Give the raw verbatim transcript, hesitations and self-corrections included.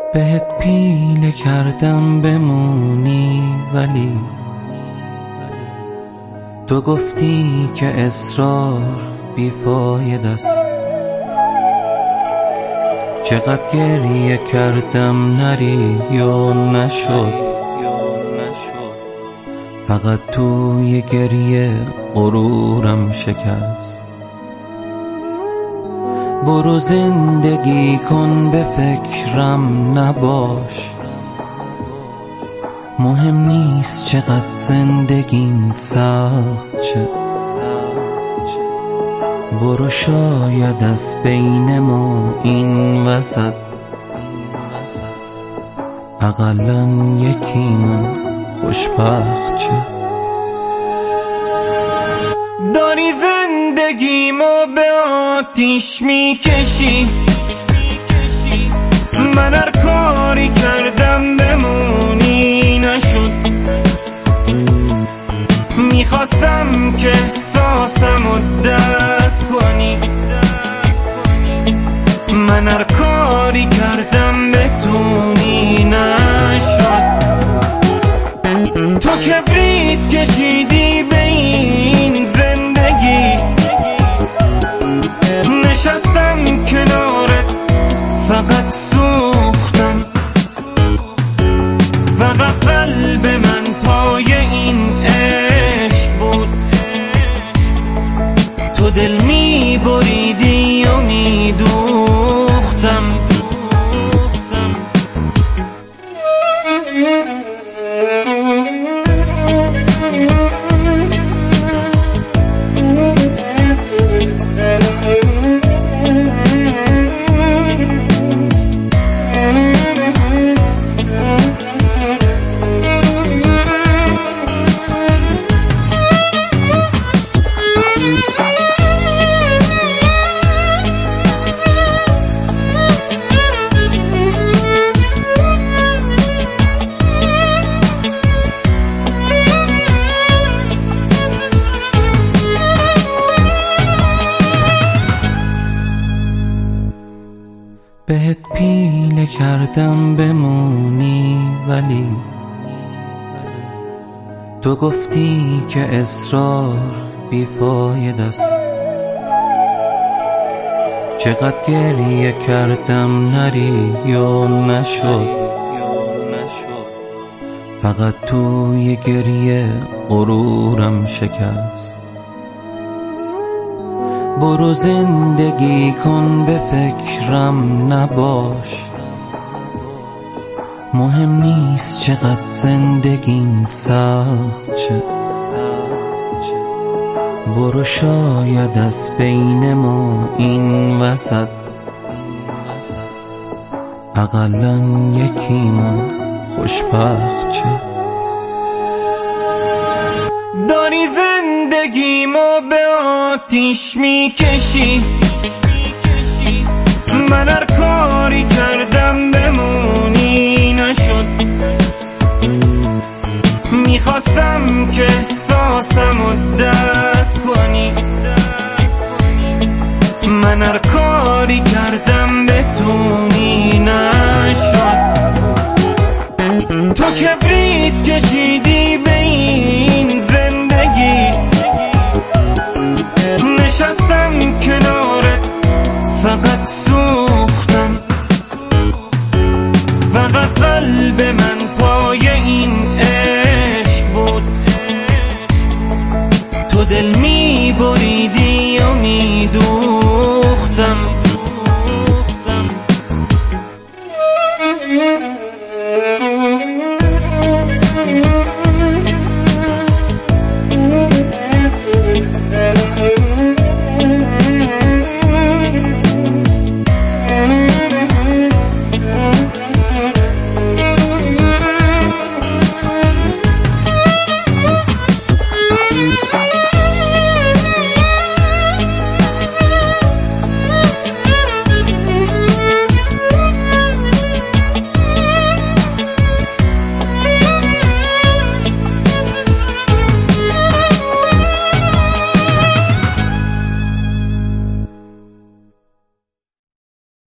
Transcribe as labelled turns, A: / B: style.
A: بهت پیله کردم بمونی ولی تو گفتی که اصرار بیفایده است. چقدر گریه کردم نری یا نشد، فقط توی گریه غرورم شکست. برو زندگی کن به فکرم نباش، مهم نیست چقدر زندگیم سخت چه. برو شاید از بین ما این وسط اقلاً یکیمون خوشبخت چه. داری زندگیمو به آتیش میکشی، من هر کاری کردم بمونی نشد. میخواستم که احساسمو درک کنی، من هر کاری کردم بتونی نشد. تو کبریت کشیدی به این زندگی، نشستم کنارت فقط سوختم. فقط قلب من پای این عشق بود، تو دل می بریدی و می دوختم. بهت پیله کردم بمونی ولی تو گفتی که اصرار بیفایده است. چقدر گریه کردم نری یا نشد، فقط توی گریه غرورم شکست. برو زندگی کن به فکرم نباش، مهم نیست چقدر زندگیم سخت چه. برو شاید از بین ما این وسط اقلاً یکیمون خوشبخت چه. داری زندگیمو به آتیش میکشی، من هر کار